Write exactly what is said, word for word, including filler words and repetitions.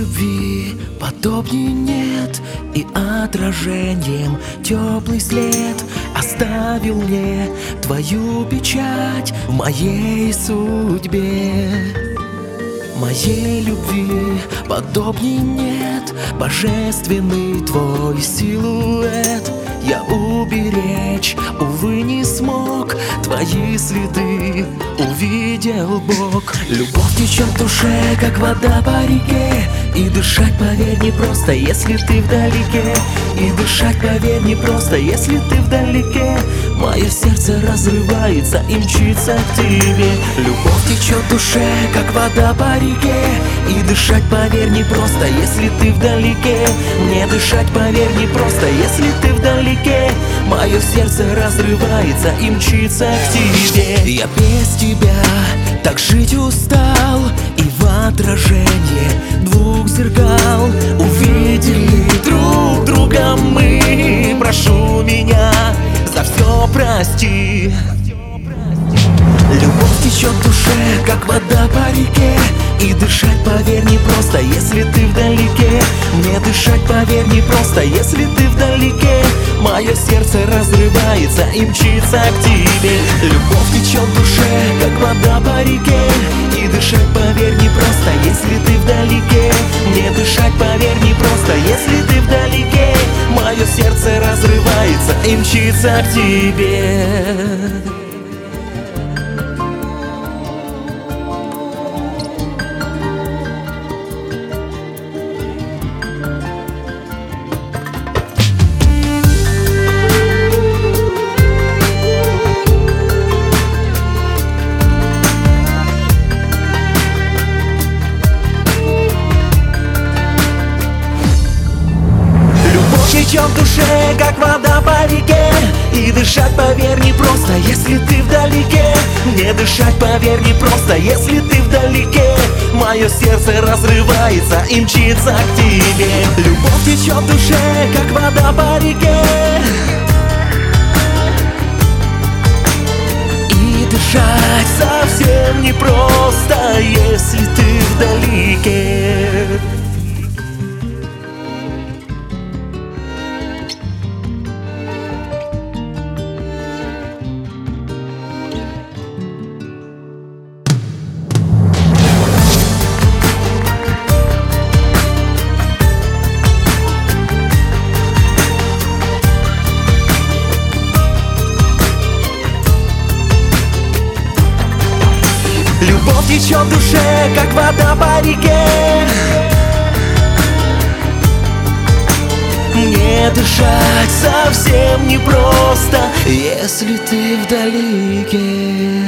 любви подобней нет, и отражением теплый след оставил мне твою печать в моей судьбе. Моей любви подобней нет, божественный твой силуэт я уберечь, увы, не смог. Твои следы увидел Бог. Любовь течет в душе, как вода по реке, и дышать, поверь, не просто, если ты вдалеке. И дышать, поверь, не просто, если ты вдалеке. Мое сердце разрывается и мчится к тебе. Любовь течет в душе, как вода по реке, и дышать, поверь, не просто, если ты вдалеке. Мне дышать, поверь, не просто, если ты вдалеке. Мое сердце разрывается и мчится к тебе. Я без тебя так жить устал, и в отражение двух зеркал увидели друг друга мы. Прошу меня, за все прости. Любовь течет в душе, как вода по реке, и дышать, поверь, не просто, если ты вдалеке. Мне дышать, поверь, не просто, если ты вдалеке. Мое сердце разрывается и мчится к тебе. Любовь течет в душе, как вода по реке, и дышать, поверь, не просто, если ты вдалеке. Мне дышать, поверь, не просто, если ты вдалеке. Мое сердце разрывается и мчится к тебе. Течет в душе, как вода по реке, и дышать, поверь, не просто, если ты вдалеке. Мне дышать, поверь, не просто, если ты вдалеке. Мое сердце разрывается и мчится к тебе. Любовь течет в душе, как вода по реке, и дышать совсем не просто, если ты вдалеке. Любовь течет в душе, как вода по реке. Мне дышать совсем не просто, если ты вдалеке.